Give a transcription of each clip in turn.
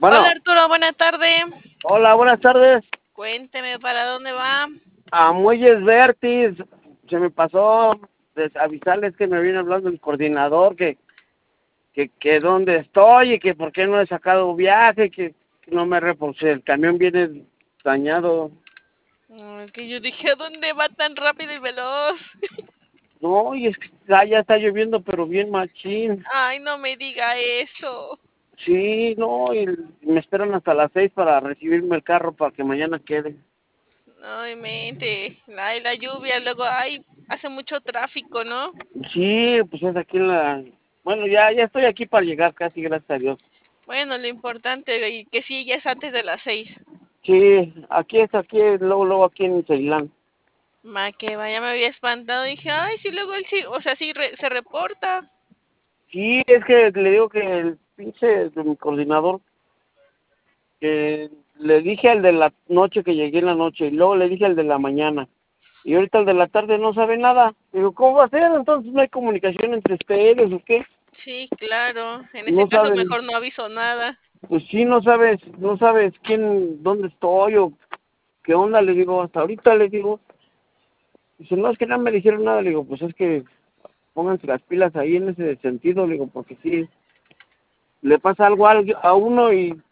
Hola Bueno, Arturo, buena tarde. hola, buenas tardes. Cuénteme para dónde va. A Muelles Vertis, se me pasó avisarles que me viene hablando el coordinador, que dónde estoy y que por qué no he sacado viaje, que no me reposé. El camión viene dañado. Que yo dije, ¿a dónde va tan rápido y veloz? No, y es que ya está lloviendo, pero bien machín. Ay, no me diga eso. Sí, no, y me esperan hasta las 6 para recibirme el carro para que mañana quede. Ay, mente. La lluvia, luego, ay, hace mucho tráfico, ¿no? Sí, pues es aquí en la... Bueno, ya estoy aquí para llegar casi, gracias a Dios. Bueno, lo importante, y que sí, ya es antes de las 6. Sí, aquí, luego aquí en Ceilán. Ma, que vaya, me había espantado. Dije, ay, sí, luego él sí, o sea, sí se reporta. Sí, es que le digo que el pinche de mi coordinador, que le dije al de la noche que llegué en la noche, y luego le dije al de la mañana, y ahorita el de la tarde no sabe nada. Digo, ¿cómo va a ser? Entonces no hay comunicación entre ustedes, ¿o qué? Sí, claro. En ese No caso saben, mejor no aviso nada. pues sí, no sabes dónde estoy o qué onda, le digo, hasta ahorita le digo. Dice, no, es que no me dijeron nada, le digo, pues es que pónganse las pilas ahí en ese sentido, le digo, porque sí, le pasa algo a uno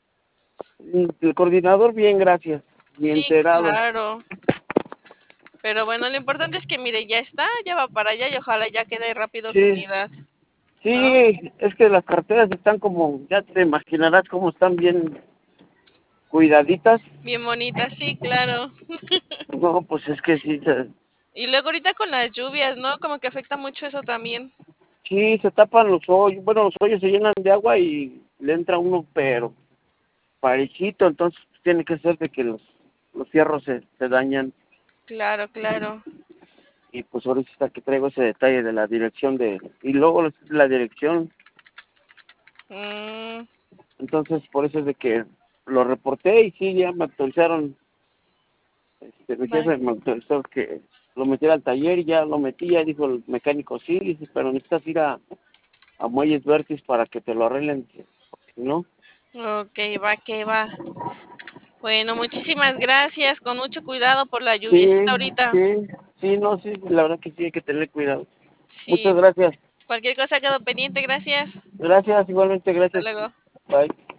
y el coordinador, bien, gracias, bien Sí, enterado. claro. Pero bueno, lo importante es que mire, ya está, ya va para allá y ojalá ya quede rápido su Sí, unidad, ¿no? sí, es que las carteras están como, ya te imaginarás cómo están bien cuidaditas. Bien bonita, sí, claro. No, pues es que sí, Y luego ahorita con las lluvias, ¿no? Como que afecta mucho eso también. sí, se tapan los hoyos, bueno, los hoyos se llenan de agua y le entra uno, pero parejito, entonces tiene que ser de que los fierros se dañan. Claro, claro. Y pues ahorita que traigo ese detalle de la dirección y luego la dirección, Mm, entonces por eso es de que lo reporté y sí, ya me autorizaron, mi va. jefe me autorizó que lo metiera al taller y ya lo metí, ya dijo el mecánico, sí, dice, pero necesitas ir a Muelles Vertis para que te lo arreglen, porque si no, Ok, va, que va. Bueno, muchísimas gracias. Con mucho cuidado por la sí, lluviecita ahorita. sí, sí, no, sí, la verdad que sí hay que tener cuidado. Sí, Muchas gracias, cualquier cosa quedó pendiente, gracias. gracias, igualmente, Hasta gracias, luego. bye.